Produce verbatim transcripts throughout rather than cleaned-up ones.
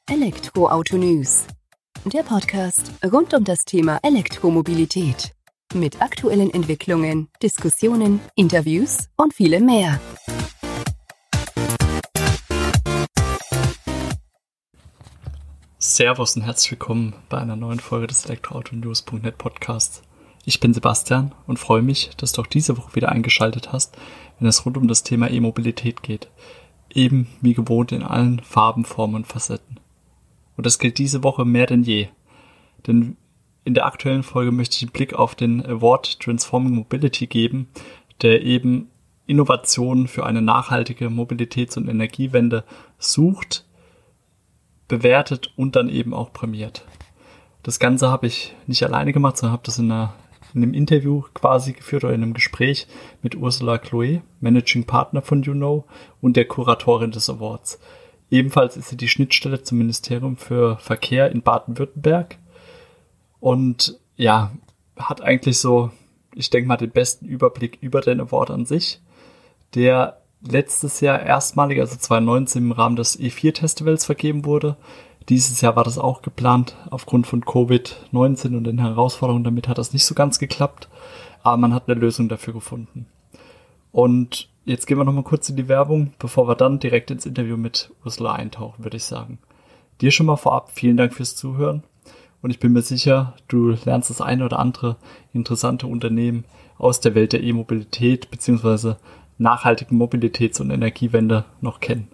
Elektroauto News, der Podcast rund um das Thema Elektromobilität. Mit aktuellen Entwicklungen, Diskussionen, Interviews und vielem mehr. Servus und herzlich willkommen bei einer neuen Folge des Elektroauto-News Punkt net Podcasts. Ich bin Sebastian und freue mich, dass du auch diese Woche wieder eingeschaltet hast, wenn es rund um das Thema E-Mobilität geht. Eben wie gewohnt in allen Farben, Formen und Facetten. Und das gilt diese Woche mehr denn je. Denn in der aktuellen Folge möchte ich einen Blick auf den Award Transforming Mobility geben, der eben Innovationen für eine nachhaltige Mobilitäts- und Energiewende sucht, bewertet und dann eben auch prämiert. Das Ganze habe ich nicht alleine gemacht, sondern habe das in, einer, in einem Interview quasi geführt oder in einem Gespräch mit Ursula Chloé, Managing Partner von You Know und der Kuratorin des Awards. Ebenfalls ist sie die Schnittstelle zum Ministerium für Verkehr in Baden-Württemberg und ja, hat eigentlich so, ich denke mal, den besten Überblick über den Award an sich, der letztes Jahr erstmalig, also zwanzig neunzehn, im Rahmen des E vier Festivals vergeben wurde. Dieses Jahr war das auch geplant. Aufgrund von Covid neunzehn und den Herausforderungen damit hat das nicht so ganz geklappt, aber man hat eine Lösung dafür gefunden. Und jetzt gehen wir nochmal kurz in die Werbung, bevor wir dann direkt ins Interview mit Ursula eintauchen, würde ich sagen. Dir schon mal vorab vielen Dank fürs Zuhören und ich bin mir sicher, du lernst das eine oder andere interessante Unternehmen aus der Welt der E-Mobilität bzw. nachhaltigen Mobilitäts- und Energiewende noch kennen.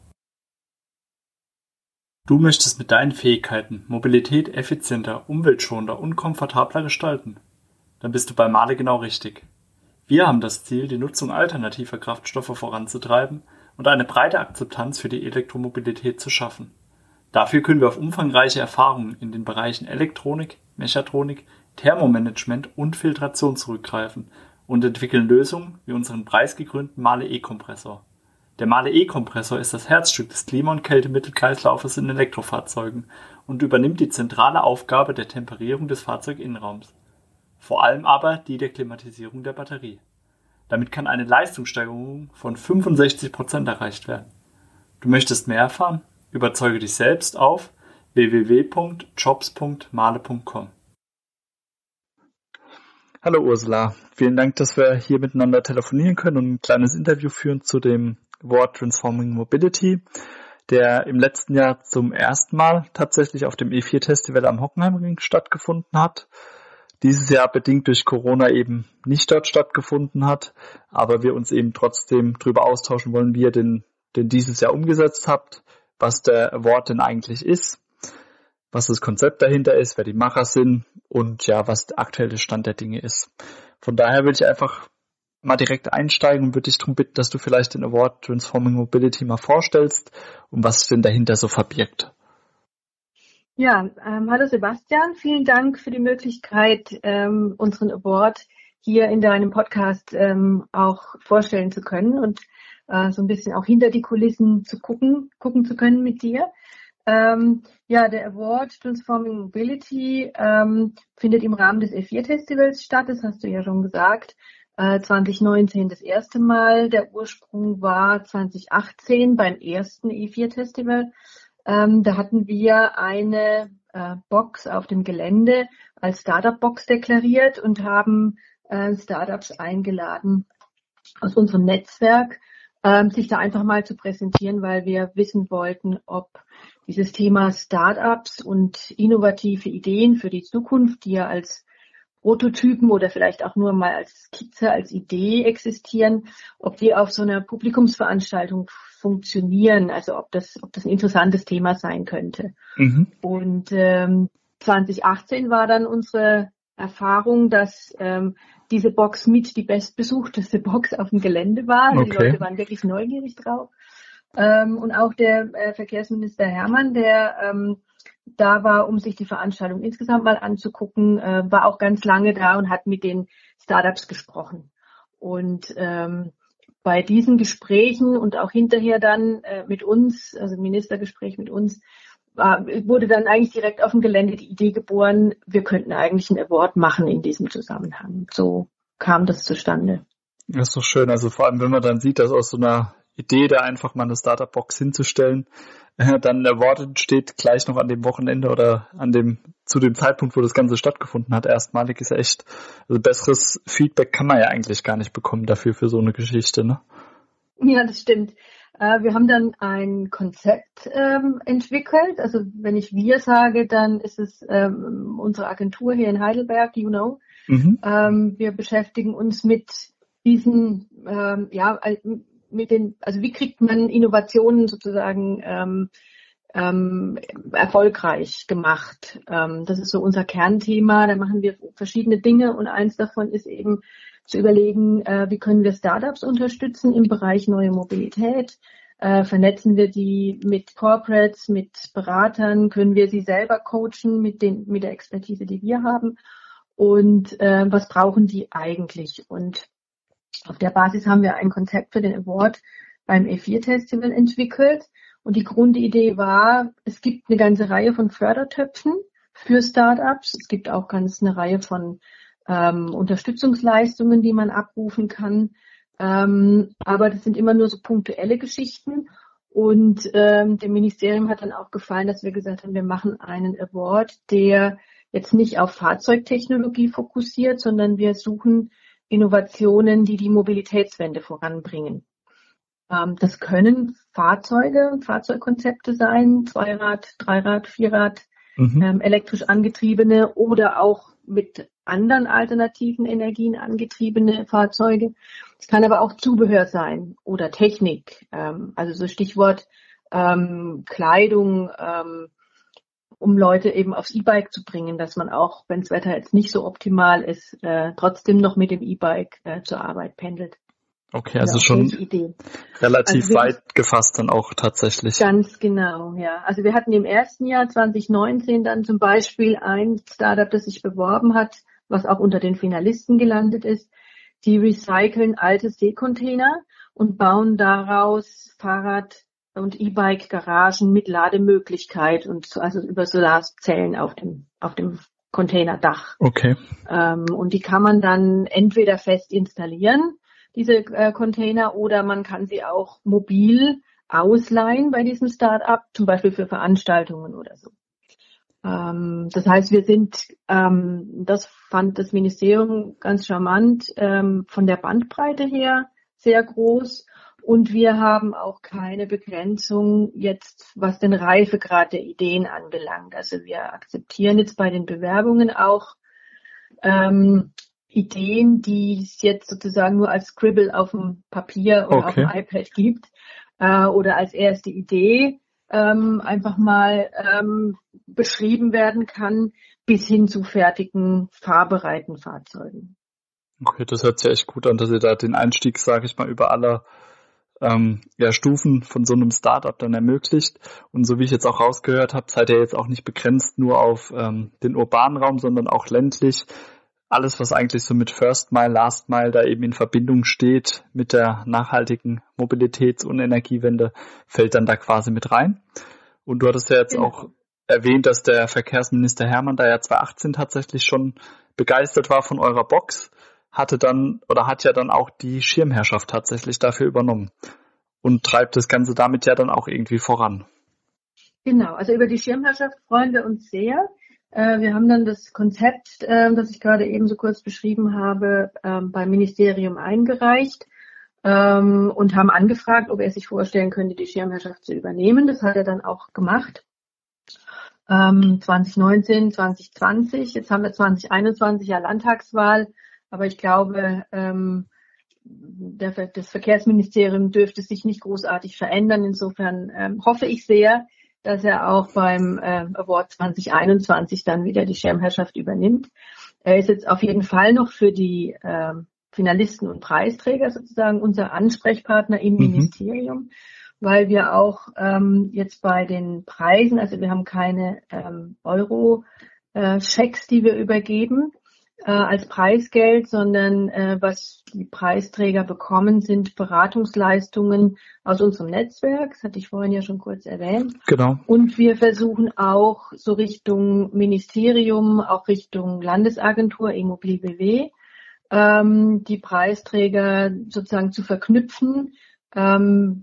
Du möchtest mit deinen Fähigkeiten Mobilität effizienter, umweltschonender und komfortabler gestalten? Dann bist du bei Mahle genau richtig. Wir haben das Ziel, die Nutzung alternativer Kraftstoffe voranzutreiben und eine breite Akzeptanz für die Elektromobilität zu schaffen. Dafür können wir auf umfangreiche Erfahrungen in den Bereichen Elektronik, Mechatronik, Thermomanagement und Filtration zurückgreifen und entwickeln Lösungen wie unseren preisgekrönten Mahle E-Kompressor. Der Mahle E-Kompressor ist das Herzstück des Klima- und Kältemittelkreislaufes in Elektrofahrzeugen und übernimmt die zentrale Aufgabe der Temperierung des Fahrzeuginnenraums. Vor allem aber die der Klimatisierung der Batterie. Damit kann eine Leistungssteigerung von fünfundsechzig Prozent erreicht werden. Du möchtest mehr erfahren? Überzeuge dich selbst auf w w w punkt jobs punkt mahle punkt com. Hallo Ursula, vielen Dank, dass wir hier miteinander telefonieren können und ein kleines Interview führen zu dem Award Transforming Mobility, der im letzten Jahr zum ersten Mal tatsächlich auf dem E vier Festival am Hockenheimring stattgefunden hat. Dieses Jahr bedingt durch Corona eben nicht dort stattgefunden hat, aber wir uns eben trotzdem darüber austauschen wollen, wie ihr den, den dieses Jahr umgesetzt habt, was der Award denn eigentlich ist, was das Konzept dahinter ist, wer die Macher sind und ja, was der aktuelle Stand der Dinge ist. Von daher will ich einfach mal direkt einsteigen und würde dich darum bitten, dass du vielleicht den Award Transforming Mobility mal vorstellst und was denn dahinter so verbirgt. Ja, ähm, hallo Sebastian, vielen Dank für die Möglichkeit, ähm, unseren Award hier in deinem Podcast ähm, auch vorstellen zu können und äh, so ein bisschen auch hinter die Kulissen zu gucken, gucken zu können mit dir. Ähm, ja, der Award Transforming Mobility ähm, findet im Rahmen des E vier Festivals statt, das hast du ja schon gesagt. Äh, zwanzig neunzehn das erste Mal, der Ursprung war zwanzig achtzehn beim ersten E vier Festival. Ähm, da hatten wir eine äh, Box auf dem Gelände als Startup-Box deklariert und haben äh, Startups eingeladen aus unserem Netzwerk, ähm, sich da einfach mal zu präsentieren, weil wir wissen wollten, ob dieses Thema Startups und innovative Ideen für die Zukunft, die ja als Prototypen oder vielleicht auch nur mal als Skizze, als Idee existieren, ob die auf so einer Publikumsveranstaltung funktionieren, also ob das, ob das ein interessantes Thema sein könnte. Mhm. Und ähm, zwanzig achtzehn war dann unsere Erfahrung, dass ähm, diese Box mit die bestbesuchteste Box auf dem Gelände war. Also okay. Die Leute waren wirklich neugierig drauf. Ähm, und auch der äh, Verkehrsminister Hermann, der ähm, da war, um sich die Veranstaltung insgesamt mal anzugucken, äh, war auch ganz lange da und hat mit den Startups gesprochen. Und ähm, bei diesen Gesprächen und auch hinterher dann äh, mit uns, also Ministergespräch mit uns, war, wurde dann eigentlich direkt auf dem Gelände die Idee geboren, wir könnten eigentlich ein Award machen in diesem Zusammenhang. So kam das zustande. Das ist doch schön. Also vor allem, wenn man dann sieht, dass aus so einer Idee, da einfach mal eine Startup-Box hinzustellen, äh, dann der Award entsteht gleich noch an dem Wochenende oder an dem zu dem Zeitpunkt, wo das Ganze stattgefunden hat. Erstmalig ist ja echt, also besseres Feedback kann man ja eigentlich gar nicht bekommen dafür für so eine Geschichte, ne? Ja, das stimmt. Äh, wir haben dann ein Konzept ähm, entwickelt. Also wenn ich wir sage, dann ist es ähm, unsere Agentur hier in Heidelberg, you know. Mhm. Ähm, wir beschäftigen uns mit diesen, ähm, ja, mit den, also wie kriegt man Innovationen sozusagen ähm, ähm, erfolgreich gemacht. Ähm, das ist so unser Kernthema. Da machen wir verschiedene Dinge und eins davon ist eben zu überlegen, äh, wie können wir Startups unterstützen im Bereich neue Mobilität. Äh, vernetzen wir die mit Corporates, mit Beratern, können wir sie selber coachen mit den mit der Expertise, die wir haben. Und äh, was brauchen die eigentlich? Und auf der Basis haben wir ein Konzept für den Award beim E vier Festival entwickelt. Und die Grundidee war, es gibt eine ganze Reihe von Fördertöpfen für Startups. Es gibt auch ganz eine Reihe von ähm, Unterstützungsleistungen, die man abrufen kann. Ähm, aber das sind immer nur so punktuelle Geschichten. Und ähm, dem Ministerium hat dann auch gefallen, dass wir gesagt haben, wir machen einen Award, der jetzt nicht auf Fahrzeugtechnologie fokussiert, sondern wir suchen Innovationen, die die Mobilitätswende voranbringen. Ähm, das können Fahrzeuge, Fahrzeugkonzepte sein, Zweirad, Dreirad, Vierrad, mhm. ähm, elektrisch angetriebene oder auch mit anderen alternativen Energien angetriebene Fahrzeuge. Es kann aber auch Zubehör sein oder Technik, ähm, also so Stichwort ähm, Kleidung, ähm, um Leute eben aufs E-Bike zu bringen, dass man auch, wenn das Wetter jetzt nicht so optimal ist, äh, trotzdem noch mit dem E-Bike äh, zur Arbeit pendelt. Okay, also schon relativ also weit gefasst dann auch tatsächlich. Ganz genau, ja. Also wir hatten im ersten Jahr zwanzig neunzehn dann zum Beispiel ein Startup, das sich beworben hat, was auch unter den Finalisten gelandet ist. Die recyceln alte Seekontainer und bauen daraus Fahrrad- und E-Bike-Garagen mit Lademöglichkeit und also über Solarzellen auf dem auf dem Containerdach. Okay. Ähm, und die kann man dann entweder fest installieren, diese äh, Container, oder man kann sie auch mobil ausleihen bei diesem Start-up, zum Beispiel für Veranstaltungen oder so. Ähm, das heißt, wir sind, ähm, das fand das Ministerium ganz charmant, ähm, von der Bandbreite her sehr groß. Und wir haben auch keine Begrenzung jetzt, was den Reifegrad der Ideen anbelangt. Also wir akzeptieren jetzt bei den Bewerbungen auch ähm, Ideen, die es jetzt sozusagen nur als Scribble auf dem Papier oder okay. auf dem iPad gibt äh, oder als erste Idee ähm, einfach mal ähm, beschrieben werden kann, bis hin zu fertigen, fahrbereiten Fahrzeugen. Okay, das hört sich echt gut an, dass ihr da den Einstieg, sage ich mal, über alle ähm, ja, Stufen von so einem Startup dann ermöglicht. Und so wie ich jetzt auch rausgehört habe, seid ihr jetzt auch nicht begrenzt nur auf ähm, den urbanen Raum, sondern auch ländlich. Alles, was eigentlich so mit First Mile, Last Mile da eben in Verbindung steht mit der nachhaltigen Mobilitäts- und Energiewende, fällt dann da quasi mit rein. Und du hattest ja jetzt genau. auch erwähnt, dass der Verkehrsminister Hermann da ja zwanzig achtzehn tatsächlich schon begeistert war von eurer Box, hatte dann oder hat ja dann auch die Schirmherrschaft tatsächlich dafür übernommen und treibt das Ganze damit ja dann auch irgendwie voran. Genau, also über die Schirmherrschaft freuen wir uns sehr. Wir haben dann das Konzept, das ich gerade eben so kurz beschrieben habe, beim Ministerium eingereicht und haben angefragt, ob er sich vorstellen könnte, die Schirmherrschaft zu übernehmen. Das hat er dann auch gemacht. zwanzig neunzehn, zwanzig zwanzig, jetzt haben wir zwanzig einundzwanzig ja Landtagswahl, aber ich glaube, der, das Verkehrsministerium dürfte sich nicht großartig verändern. Insofern hoffe ich sehr, dass er auch beim äh, Award zwanzig einundzwanzig dann wieder die Schirmherrschaft übernimmt. Er ist jetzt auf jeden Fall noch für die äh, Finalisten und Preisträger sozusagen unser Ansprechpartner im mhm. Ministerium, weil wir auch ähm, jetzt bei den Preisen, also wir haben keine ähm, Euro-Schecks, die wir übergeben äh, als Preisgeld, sondern äh, was die Preisträger bekommen, sind Beratungsleistungen aus unserem Netzwerk. Das hatte ich vorhin ja schon kurz erwähnt. Genau. Und wir versuchen auch so Richtung Ministerium, auch Richtung Landesagentur E-Mobil B W, ähm, die Preisträger sozusagen zu verknüpfen ähm,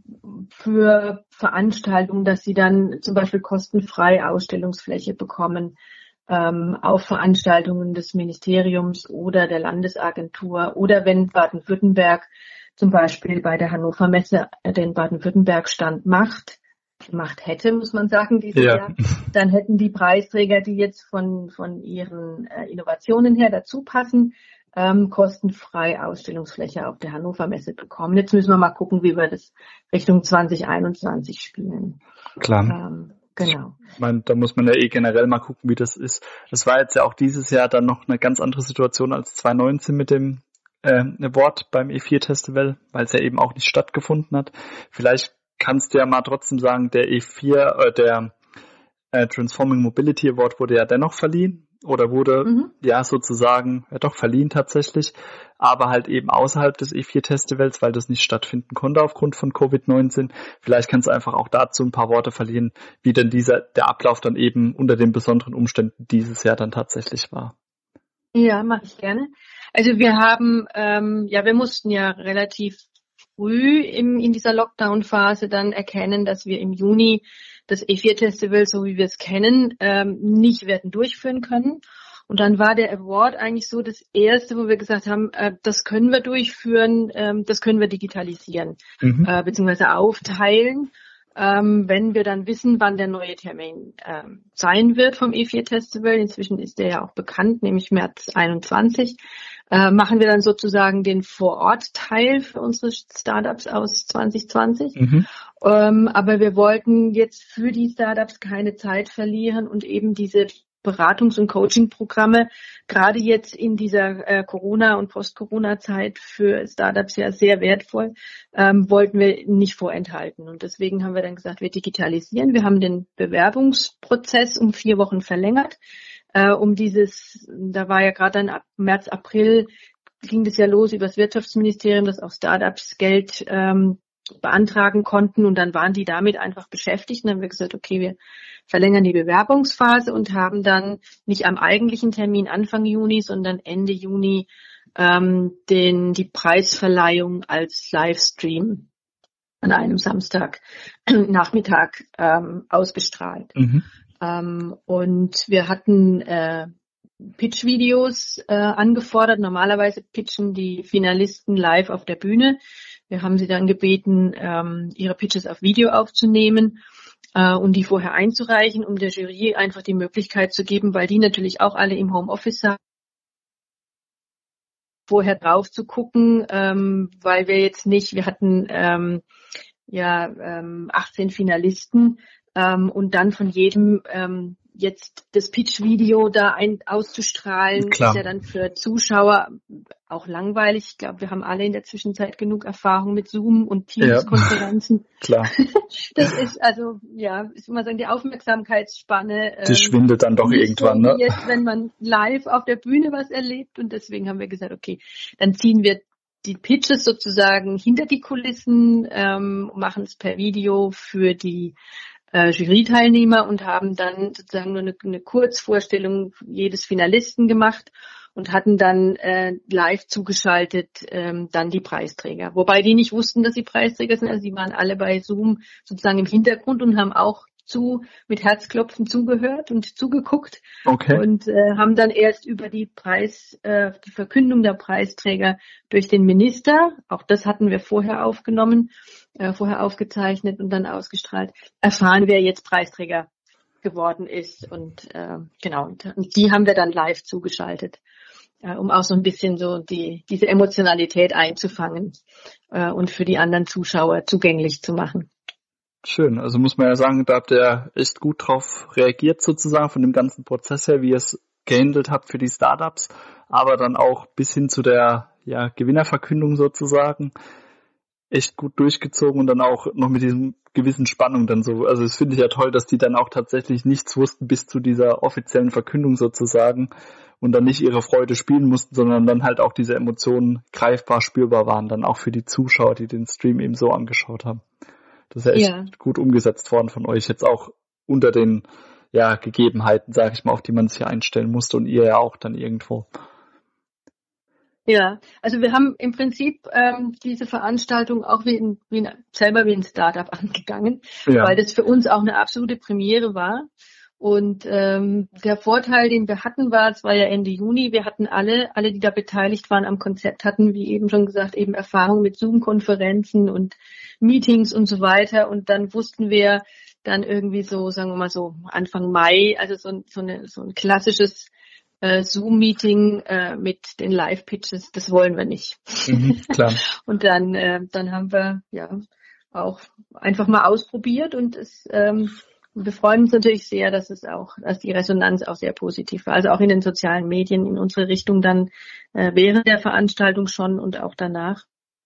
für Veranstaltungen, dass sie dann zum Beispiel kostenfrei Ausstellungsfläche bekommen ähm, auf Veranstaltungen des Ministeriums oder der Landesagentur oder wenn Baden-Württemberg zum Beispiel bei der Hannover Messe den Baden-Württemberg-Stand macht, gemacht hätte, muss man sagen, dieses Ja. Jahr, dann hätten die Preisträger, die jetzt von, von ihren äh, Innovationen her dazu passen, ähm, kostenfrei Ausstellungsfläche auf der Hannover Messe bekommen. Jetzt müssen wir mal gucken, wie wir das Richtung zwanzig einundzwanzig spielen. Klar. Ähm, genau. Ich meine, da muss man ja eh generell mal gucken, wie das ist. Das war jetzt ja auch dieses Jahr dann noch eine ganz andere Situation als zwanzig neunzehn mit dem äh, Award beim E vier Festival, weil es ja eben auch nicht stattgefunden hat. Vielleicht kannst du ja mal trotzdem sagen, der E vier, äh, der äh, Transforming Mobility Award wurde ja dennoch verliehen oder wurde Mhm. ja sozusagen ja doch verliehen tatsächlich, aber halt eben außerhalb des E vier Festivals, weil das nicht stattfinden konnte aufgrund von Covid neunzehn. Vielleicht kannst du einfach auch dazu ein paar Worte verlieren, wie denn dieser der Ablauf dann eben unter den besonderen Umständen dieses Jahr dann tatsächlich war. Ja, mache ich gerne. Also wir haben, ähm, ja, wir mussten ja relativ früh im, in dieser Lockdown-Phase dann erkennen, dass wir im Juni das E vier Festival, so wie wir es kennen, ähm, nicht werden durchführen können. Und dann war der Award eigentlich so das erste, wo wir gesagt haben, äh, das können wir durchführen, ähm, das können wir digitalisieren, Mhm. äh, beziehungsweise aufteilen. Ähm, wenn wir dann wissen, wann der neue Termin ähm, sein wird vom E vier Festival, inzwischen ist der ja auch bekannt, nämlich März einundzwanzig, äh, machen wir dann sozusagen den Vor-Ort-Teil für unsere Startups aus zwanzig zwanzig. Mhm. Ähm, aber wir wollten jetzt für die Startups keine Zeit verlieren und eben diese Beratungs- und Coaching-Programme, gerade jetzt in dieser äh, Corona- und Post-Corona-Zeit für Startups ja sehr wertvoll, ähm, wollten wir nicht vorenthalten. Und deswegen haben wir dann gesagt, wir digitalisieren. Wir haben den Bewerbungsprozess um vier Wochen verlängert. Äh, um dieses, da war ja gerade dann ab März, April, ging das ja los über das Wirtschaftsministerium, dass auch Startups Geld ähm, beantragen konnten und dann waren die damit einfach beschäftigt und dann haben wir gesagt, okay, wir verlängern die Bewerbungsphase und haben dann nicht am eigentlichen Termin Anfang Juni, sondern Ende Juni ähm, den die Preisverleihung als Livestream an einem Samstag Nachmittag ähm, ausgestrahlt. Mhm. Ähm, und wir hatten äh, Pitch-Videos äh, angefordert. Normalerweise pitchen die Finalisten live auf der Bühne. Wir haben sie dann gebeten, ähm, ihre Pitches auf Video aufzunehmen äh, und die vorher einzureichen, um der Jury einfach die Möglichkeit zu geben, weil die natürlich auch alle im Homeoffice sind, vorher drauf zu gucken, ähm, weil wir jetzt nicht, wir hatten ähm, ja ähm, achtzehn Finalisten ähm, und dann von jedem ähm, jetzt das Pitch-Video da ein, auszustrahlen, Klar. ist ja dann für Zuschauer auch langweilig. Ich glaube, wir haben alle in der Zwischenzeit genug Erfahrung mit Zoom und Teams-Konferenzen. Klar. Das ist also, ja, ich muss mal sagen, die Aufmerksamkeitsspanne. Die ähm, schwindet dann doch nicht irgendwann, so ne? wie jetzt, wenn man live auf der Bühne was erlebt. Und deswegen haben wir gesagt, okay, dann ziehen wir die Pitches sozusagen hinter die Kulissen, ähm, machen es per Video für die äh, Jury-Teilnehmer und haben dann sozusagen nur eine, eine Kurzvorstellung jedes Finalisten gemacht und hatten dann äh, live zugeschaltet ähm, dann die Preisträger. Wobei die nicht wussten, dass sie Preisträger sind. Also die waren alle bei Zoom sozusagen im Hintergrund und haben auch zu mit Herzklopfen zugehört und zugeguckt. Okay. Und äh, haben dann erst über die Preis, äh, die Verkündung der Preisträger durch den Minister, auch das hatten wir vorher aufgenommen, äh, vorher aufgezeichnet und dann ausgestrahlt, erfahren, wer jetzt Preisträger geworden ist. Und äh, genau, und die haben wir dann live zugeschaltet, äh, um auch so ein bisschen so die diese Emotionalität einzufangen äh, und für die anderen Zuschauer zugänglich zu machen. Schön, also muss man ja sagen, da habt ihr echt gut drauf reagiert sozusagen von dem ganzen Prozess her, wie ihr es gehandelt habt für die Startups, aber dann auch bis hin zu der ja, Gewinnerverkündung sozusagen echt gut durchgezogen und dann auch noch mit diesem gewissen Spannung dann so, also das finde ich ja toll, dass die dann auch tatsächlich nichts wussten bis zu dieser offiziellen Verkündung sozusagen und dann nicht ihre Freude spielen mussten, sondern dann halt auch diese Emotionen greifbar spürbar waren, dann auch für die Zuschauer, die den Stream eben so angeschaut haben. Das ist ja echt Ja. gut umgesetzt worden von euch, jetzt auch unter den ja, Gegebenheiten, sage ich mal, auf die man sich ja einstellen musste und ihr ja auch dann irgendwo. Ja, also wir haben im Prinzip ähm, diese Veranstaltung auch wie, in, wie ein, selber wie ein Startup angegangen, Ja. weil das für uns auch eine absolute Premiere war. Und ähm, der Vorteil, den wir hatten, war, es war ja Ende Juni, wir hatten alle, alle, die da beteiligt waren am Konzept, hatten, wie eben schon gesagt, eben Erfahrung mit Zoom-Konferenzen und Meetings und so weiter. Und dann wussten wir dann irgendwie so, sagen wir mal so Anfang Mai, also so, so, eine, so ein klassisches äh, Zoom-Meeting äh, mit den Live-Pitches, das wollen wir nicht. Mhm, klar. Und dann, äh, dann haben wir ja auch einfach mal ausprobiert und es ähm, wir freuen uns natürlich sehr, dass es auch, dass die Resonanz auch sehr positiv war. Also auch in den sozialen Medien in unsere Richtung dann äh, während der Veranstaltung schon und auch danach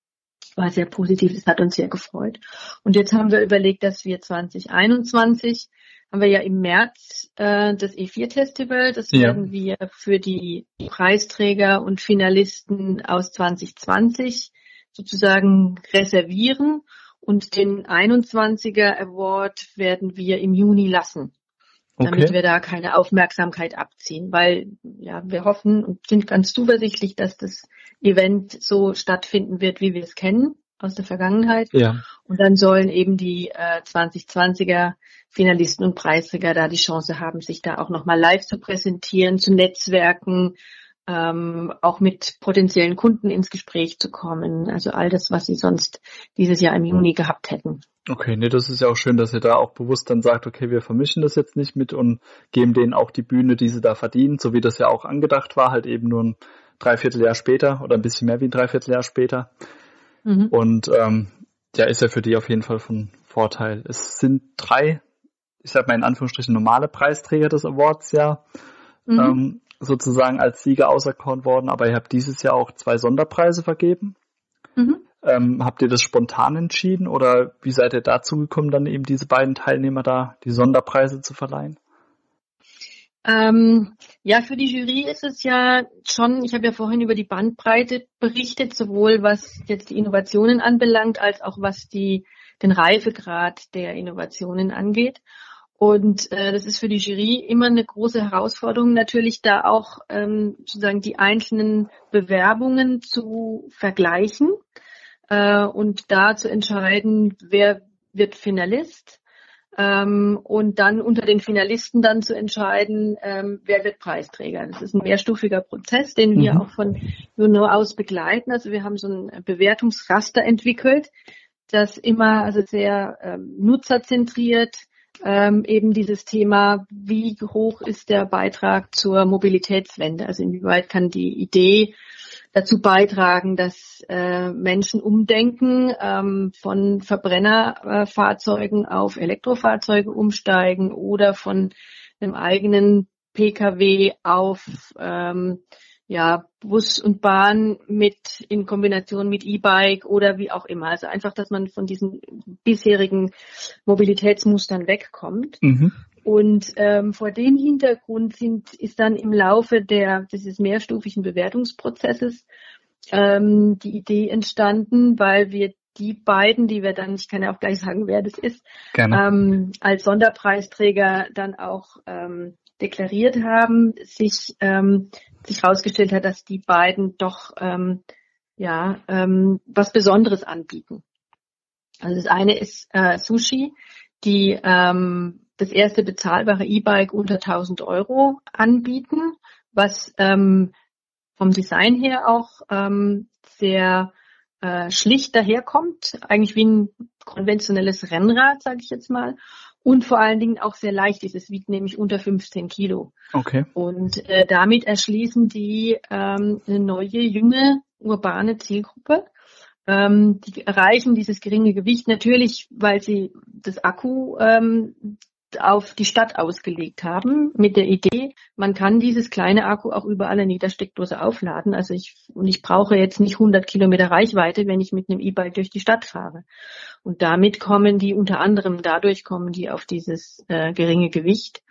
war sehr positiv. Das hat uns sehr gefreut. Und jetzt haben wir überlegt, dass wir zwanzig einundzwanzig haben wir ja im März äh, das E vier Festival. Das Ja. werden wir für die Preisträger und Finalisten aus zwanzig zwanzig sozusagen reservieren. Und den einundzwanziger Award werden wir im Juni lassen, damit Okay. wir da keine Aufmerksamkeit abziehen, weil ja wir hoffen und sind ganz zuversichtlich, dass das Event so stattfinden wird, wie wir es kennen aus der Vergangenheit. Ja. Und dann sollen eben die äh, zwanzig zwanziger Finalisten und Preisträger da die Chance haben, sich da auch nochmal live zu präsentieren, zu netzwerken, Ähm, auch mit potenziellen Kunden ins Gespräch zu kommen. Also all das, was sie sonst dieses Jahr im Juni gehabt hätten. Okay, nee, das ist ja auch schön, dass ihr da auch bewusst dann sagt, okay, wir vermischen das jetzt nicht mit und geben denen auch die Bühne, die sie da verdienen, so wie das ja auch angedacht war, halt eben nur ein Dreivierteljahr später oder ein bisschen mehr wie ein Dreivierteljahr später. Mhm. Und ähm, ja, ist ja für die auf jeden Fall von Vorteil. Es sind drei, ich sag mal in Anführungsstrichen, normale Preisträger des Awards ja. Mhm. Ähm, sozusagen als Sieger auserkoren worden, aber ihr habt dieses Jahr auch zwei Sonderpreise vergeben. Mhm. Ähm, habt ihr das spontan entschieden oder wie seid ihr dazu gekommen, dann eben diese beiden Teilnehmer da die Sonderpreise zu verleihen? Ähm, ja, für die Jury ist es ja schon, ich habe ja vorhin über die Bandbreite berichtet, sowohl was jetzt die Innovationen anbelangt, als auch was die den Reifegrad der Innovationen angeht. Und äh, das ist für die Jury immer eine große Herausforderung, natürlich da auch ähm, sozusagen die einzelnen Bewerbungen zu vergleichen äh, und da zu entscheiden, wer wird Finalist ähm, und dann unter den Finalisten dann zu entscheiden, ähm, wer wird Preisträger. Das ist ein mehrstufiger Prozess, den wir Mhm. auch von Juno aus begleiten. Also wir haben so ein Bewertungsraster entwickelt, das immer also sehr ähm, nutzerzentriert Ähm, eben dieses Thema, wie hoch ist der Beitrag zur Mobilitätswende? Also inwieweit kann die Idee dazu beitragen, dass äh, Menschen umdenken, ähm, von Verbrennerfahrzeugen auf Elektrofahrzeuge umsteigen oder von einem eigenen Pkw auf ähm, ja, Bus und Bahn mit in Kombination mit E-Bike oder wie auch immer. Also einfach, dass man von diesen bisherigen Mobilitätsmustern wegkommt. Mhm. Und ähm, vor dem Hintergrund sind, ist dann im Laufe der dieses mehrstufigen Bewertungsprozesses ähm, die Idee entstanden, weil wir die beiden, die wir dann, ich kann ja auch gleich sagen, wer das ist, Gerne. ähm, als Sonderpreisträger dann auch ähm, deklariert haben, sich ähm, sich herausgestellt hat, dass die beiden doch ähm, ja ähm, was Besonderes anbieten. Also das eine ist äh, Sushi, die ähm, das erste bezahlbare E-Bike unter tausend Euro anbieten, was ähm, vom Design her auch ähm, sehr äh, schlicht daherkommt, eigentlich wie ein konventionelles Rennrad, sage ich jetzt mal, und vor allen Dingen auch sehr leicht ist. Es wiegt nämlich unter fünfzehn Kilo. Okay. Und äh, damit erschließen die ähm, eine neue, junge, urbane Zielgruppe. Ähm, die erreichen dieses geringe Gewicht natürlich, weil sie das Akku ähm, auf die Stadt ausgelegt haben mit der Idee, man kann dieses kleine Akku auch überall in jeder Steckdose aufladen. Also ich und ich brauche jetzt nicht hundert Kilometer Reichweite, wenn ich mit einem E-Bike durch die Stadt fahre. Und damit kommen die unter anderem, dadurch kommen die auf dieses äh, geringe Gewicht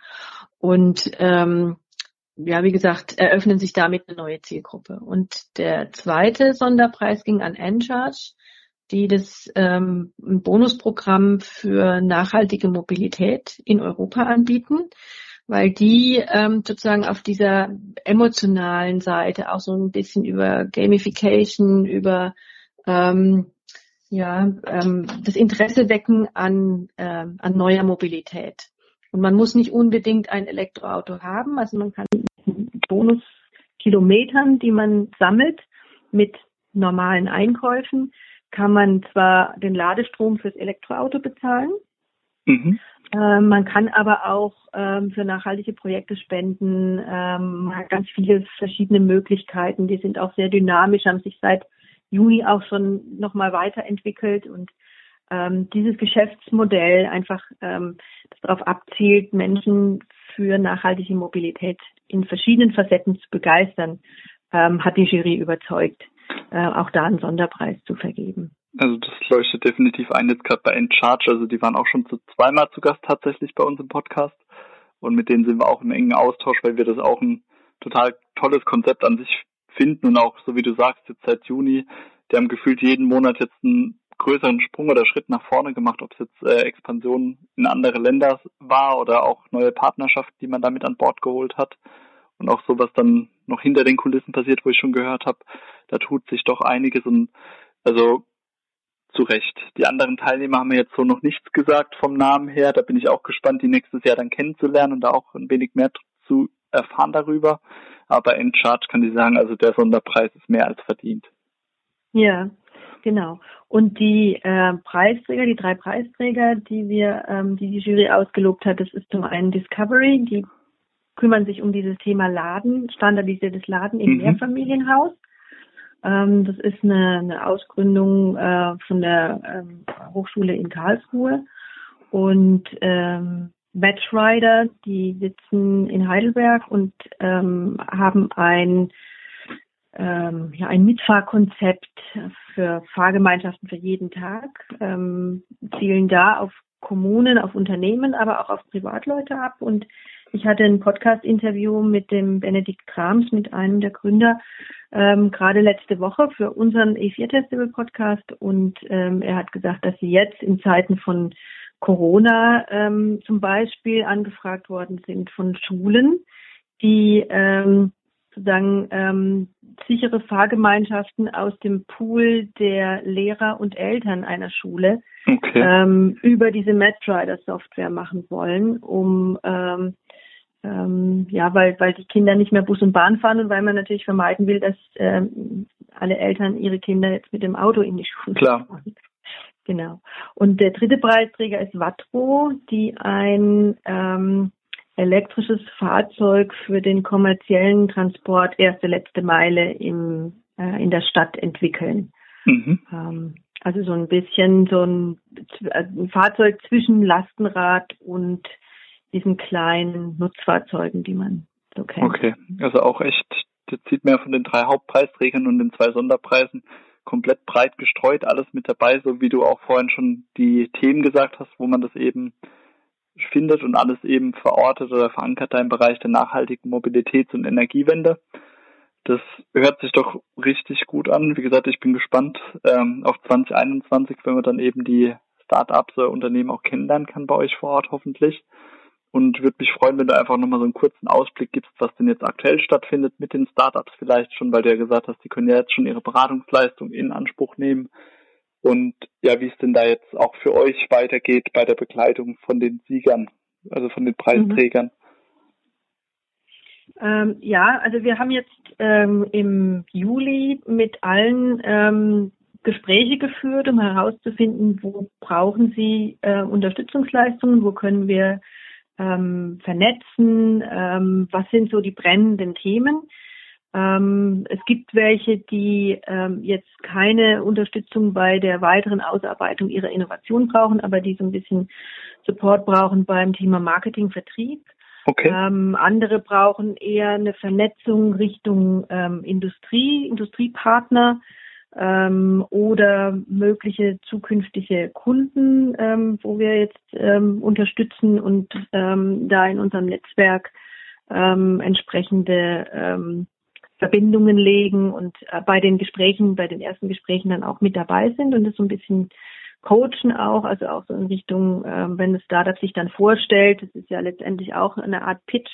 und ähm, ja, wie gesagt, eröffnen sich damit eine neue Zielgruppe. Und der zweite Sonderpreis ging an Encharge, die das ähm, ein Bonusprogramm für nachhaltige Mobilität in Europa anbieten, weil die ähm, sozusagen auf dieser emotionalen Seite auch so ein bisschen über Gamification, über ähm, ja ähm, das Interesse wecken an äh, an neuer Mobilität. Und man muss nicht unbedingt ein Elektroauto haben, also man kann Bonuskilometern, die man sammelt mit normalen Einkäufen, kann man zwar den Ladestrom fürs Elektroauto bezahlen, Mhm. ähm, man kann aber auch ähm, für nachhaltige Projekte spenden. Ähm, man hat ganz viele verschiedene Möglichkeiten, die sind auch sehr dynamisch, haben sich seit Juni auch schon nochmal weiterentwickelt und ähm, dieses Geschäftsmodell einfach, ähm, das darauf abzielt, Menschen für nachhaltige Mobilität in verschiedenen Facetten zu begeistern, ähm, hat die Jury überzeugt, äh, auch da einen Sonderpreis zu vergeben. Also das leuchtet definitiv ein, jetzt gerade bei Encharge, also die waren auch schon zu zweimal zu Gast tatsächlich bei uns im Podcast und mit denen sind wir auch im engen Austausch, weil wir das auch ein total tolles Konzept an sich finden und auch, so wie du sagst, jetzt seit Juni, die haben gefühlt jeden Monat jetzt einen größeren Sprung oder Schritt nach vorne gemacht, ob es jetzt äh, Expansion in andere Länder war oder auch neue Partnerschaften, die man damit an Bord geholt hat. Und auch so, was dann noch hinter den Kulissen passiert, wo ich schon gehört habe, da tut sich doch einiges und also zu Recht. Die anderen Teilnehmer haben mir jetzt so noch nichts gesagt vom Namen her. Da bin ich auch gespannt, die nächstes Jahr dann kennenzulernen und da auch ein wenig mehr zu erfahren darüber. Aber in Charge kann ich sagen, also der Sonderpreis ist mehr als verdient. Ja, genau. Und die äh, Preisträger, die drei Preisträger, die wir, ähm, die die Jury ausgelobt hat, das ist zum einen Discovery, die kümmern sich um dieses Thema Laden, standardisiertes Laden im Mhm. Mehrfamilienhaus. Ähm, das ist eine, eine Ausgründung äh, von der ähm, Hochschule in Karlsruhe. Und ähm, Matchrider, die sitzen in Heidelberg und ähm, haben ein ähm, ja, ein Mitfahrkonzept für Fahrgemeinschaften für jeden Tag, ähm, zielen da auf Kommunen, auf Unternehmen, aber auch auf Privatleute ab. Und ich hatte ein Podcast-Interview mit dem Benedikt Krams, mit einem der Gründer, ähm, gerade letzte Woche für unseren E vier Festival-Podcast. Und ähm, er hat gesagt, dass sie jetzt in Zeiten von Corona ähm, zum Beispiel angefragt worden sind von Schulen, die ähm, sozusagen ähm, sichere Fahrgemeinschaften aus dem Pool der Lehrer und Eltern einer Schule Okay. ähm, über diese Matchrider-Software machen wollen, um ähm, ähm, ja, weil weil die Kinder nicht mehr Bus und Bahn fahren und weil man natürlich vermeiden will, dass ähm, alle Eltern ihre Kinder jetzt mit dem Auto in die Schule Klar. fahren. Genau. Und der dritte Preisträger ist Wattro, die ein ähm, elektrisches Fahrzeug für den kommerziellen Transport erste letzte Meile im, äh, in der Stadt entwickeln. Mhm. Ähm, also so ein bisschen so ein, ein Fahrzeug zwischen Lastenrad und diesen kleinen Nutzfahrzeugen, die man so kennt. Okay, also auch echt, jetzt sieht man ja von den drei Hauptpreisträgern und den zwei Sonderpreisen komplett breit gestreut, alles mit dabei, so wie du auch vorhin schon die Themen gesagt hast, wo man das eben findet und alles eben verortet oder verankert da im Bereich der nachhaltigen Mobilitäts- und Energiewende. Das hört sich doch richtig gut an. Wie gesagt, ich bin gespannt ähm, auf zwanzig einundzwanzig, wenn man dann eben die Start-ups oder Unternehmen auch kennenlernen kann bei euch vor Ort hoffentlich. Und würde mich freuen, wenn du einfach nochmal so einen kurzen Ausblick gibst, was denn jetzt aktuell stattfindet mit den Startups vielleicht schon, weil du ja gesagt hast, die können ja jetzt schon ihre Beratungsleistung in Anspruch nehmen. Und ja, wie es denn da jetzt auch für euch weitergeht bei der Begleitung von den Siegern, also von den Preisträgern. Mhm. Ähm, ja, also wir haben jetzt ähm, im Juli mit allen ähm, Gespräche geführt, um herauszufinden, wo brauchen sie äh, Unterstützungsleistungen, wo können wir ähm, vernetzen, ähm, was sind so die brennenden Themen. Ähm, es gibt welche, die ähm, jetzt keine Unterstützung bei der weiteren Ausarbeitung ihrer Innovation brauchen, aber die so ein bisschen Support brauchen beim Thema Marketing, Vertrieb. Okay. Ähm, andere brauchen eher eine Vernetzung Richtung ähm, Industrie, Industriepartner ähm, oder mögliche zukünftige Kunden, ähm, wo wir jetzt ähm, unterstützen und ähm, da in unserem Netzwerk ähm, entsprechende ähm, Verbindungen legen und äh, bei den Gesprächen, bei den ersten Gesprächen dann auch mit dabei sind und das so ein bisschen coachen auch, also auch so in Richtung, ähm, wenn das Startup sich dann vorstellt, das ist ja letztendlich auch eine Art Pitch,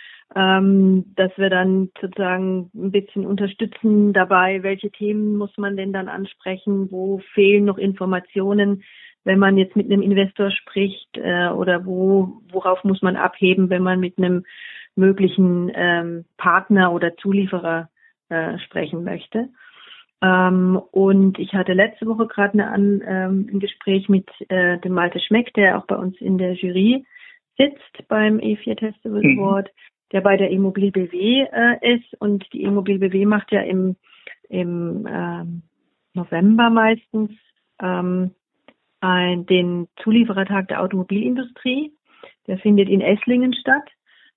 ähm, dass wir dann sozusagen ein bisschen unterstützen dabei, welche Themen muss man denn dann ansprechen, wo fehlen noch Informationen, wenn man jetzt mit einem Investor spricht, äh, oder wo worauf muss man abheben, wenn man mit einem möglichen ähm, Partner oder Zulieferer äh, sprechen möchte. Ähm, und ich hatte letzte Woche gerade eine, ähm, ein Gespräch mit äh, dem Malte Schmeck, der auch bei uns in der Jury sitzt beim E vier Festival Mhm. Award, der bei der E-Mobil B W äh, ist. Und die E-Mobil B W macht ja im, im ähm, November meistens ähm, ein, den Zulieferertag der Automobilindustrie. Der findet in Esslingen statt.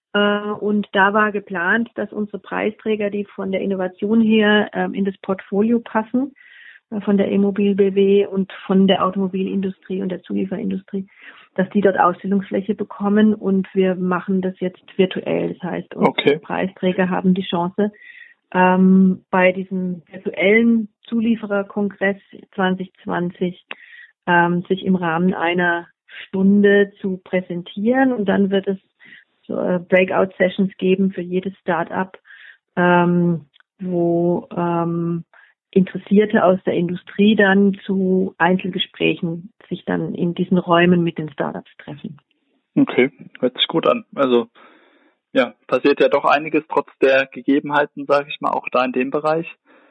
Und da war geplant, dass unsere Preisträger, die von der Innovation her ähm, in das Portfolio passen, äh, von der E-Mobil B W und von der Automobilindustrie und der Zulieferindustrie, dass die dort Ausstellungsfläche bekommen, und wir machen das jetzt virtuell. Das heißt, unsere Okay. Preisträger haben die Chance, ähm, bei diesem virtuellen Zuliefererkongress zwanzig zwanzig ähm, sich im Rahmen einer Stunde zu präsentieren, und dann wird es so äh, Breakout-Sessions geben für jedes Start-up, ähm, wo ähm, Interessierte aus der Industrie dann zu Einzelgesprächen sich dann in diesen Räumen mit den Startups treffen. Okay, hört sich gut an. Also ja, passiert ja doch einiges trotz der Gegebenheiten, sage ich mal, auch da in dem Bereich.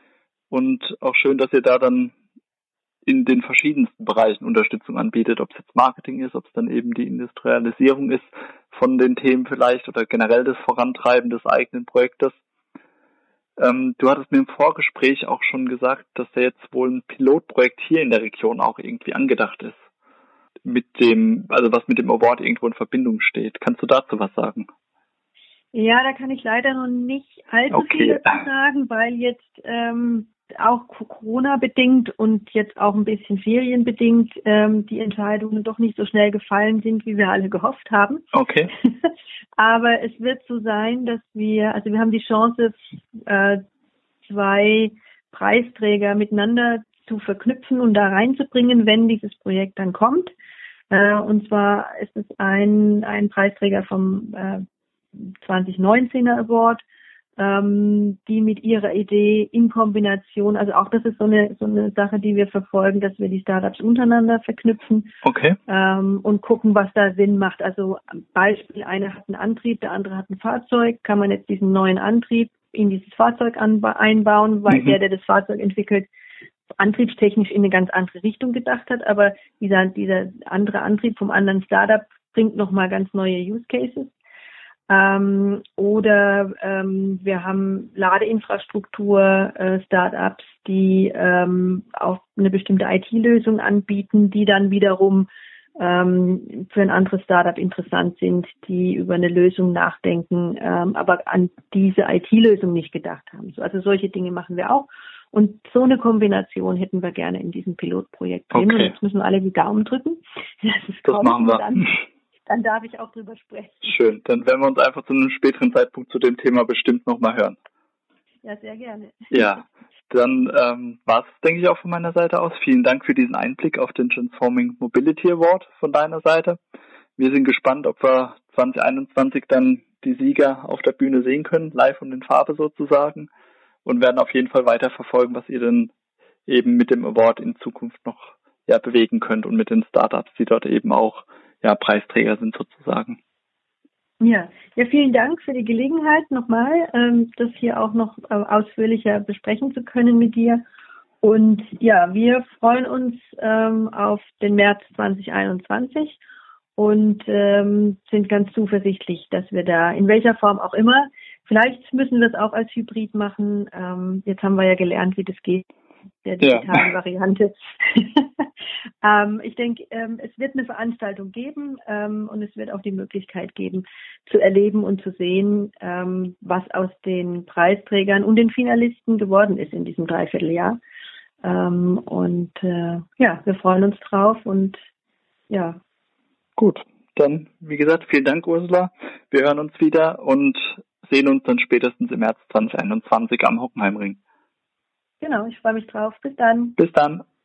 Und auch schön, dass ihr da dann in den verschiedensten Bereichen Unterstützung anbietet, ob es jetzt Marketing ist, ob es dann eben die Industrialisierung ist von den Themen vielleicht oder generell das Vorantreiben des eigenen Projektes. Ähm, du hattest mir im Vorgespräch auch schon gesagt, dass da jetzt wohl ein Pilotprojekt hier in der Region auch irgendwie angedacht ist. Mit dem, also was mit dem Award irgendwo in Verbindung steht. Kannst du dazu was sagen? Ja, da kann ich leider noch nicht allzu Okay. viel dazu sagen, weil jetzt ähm, auch Corona-bedingt und jetzt auch ein bisschen ferienbedingt ähm, die Entscheidungen doch nicht so schnell gefallen sind, wie wir alle gehofft haben. Okay. Aber es wird so sein, dass wir, also wir haben die Chance, äh, zwei Preisträger miteinander zu verknüpfen und da reinzubringen, wenn dieses Projekt dann kommt. Äh, und zwar ist es ein, ein Preisträger vom äh, zwanzig neunzehner Award, ähm, die mit ihrer Idee in Kombination, also auch das ist so eine so eine Sache, die wir verfolgen, dass wir die Startups untereinander verknüpfen, Okay. ähm, und gucken, was da Sinn macht. Also Beispiel, einer hat einen Antrieb, der andere hat ein Fahrzeug, kann man jetzt diesen neuen Antrieb in dieses Fahrzeug anba- einbauen, weil Mhm. der, der das Fahrzeug entwickelt, antriebstechnisch in eine ganz andere Richtung gedacht hat, aber dieser dieser andere Antrieb vom anderen Startup bringt nochmal ganz neue Use Cases. Ähm, oder ähm, wir haben Ladeinfrastruktur, äh, Startups, die ähm, auch eine bestimmte I T-Lösung anbieten, die dann wiederum ähm, für ein anderes Startup interessant sind, die über eine Lösung nachdenken, ähm, aber an diese I T-Lösung nicht gedacht haben. So, also solche Dinge machen wir auch. Und so eine Kombination hätten wir gerne in diesem Pilotprojekt drin. Okay. Und jetzt müssen wir alle die Daumen drücken. Das, Das machen wir. Dann, dann darf ich auch drüber sprechen. Schön. Dann werden wir uns einfach zu einem späteren Zeitpunkt zu dem Thema bestimmt nochmal hören. Ja, sehr gerne. Ja, dann ähm, war es, denke ich, auch von meiner Seite aus. Vielen Dank für diesen Einblick auf den Transforming Mobility Award von deiner Seite. Wir sind gespannt, ob wir zwanzig einundzwanzig dann die Sieger auf der Bühne sehen können, live und in Farbe sozusagen, und werden auf jeden Fall weiter verfolgen, was ihr denn eben mit dem Award in Zukunft noch ja bewegen könnt und mit den Startups, die dort eben auch ja Preisträger sind sozusagen. Ja, ja, vielen Dank für die Gelegenheit nochmal, ähm, das hier auch noch äh, ausführlicher besprechen zu können mit dir. Und ja, wir freuen uns ähm, auf den März zwanzig einundzwanzig und ähm, sind ganz zuversichtlich, dass wir da in welcher Form auch immer, vielleicht müssen wir es auch als Hybrid machen. Ähm, jetzt haben wir ja gelernt, wie das geht, der digitalen ja. Variante. ähm, ich denke, ähm, es wird eine Veranstaltung geben ähm, und es wird auch die Möglichkeit geben, zu erleben und zu sehen, ähm, was aus den Preisträgern und den Finalisten geworden ist in diesem Dreivierteljahr. Ähm, und äh, ja, wir freuen uns drauf und ja. Gut, dann, wie gesagt, vielen Dank, Ursula. Wir hören uns wieder und sehen uns dann spätestens im März zwanzig einundzwanzig am Hockenheimring. Genau, ich freue mich drauf. Bis dann. Bis dann.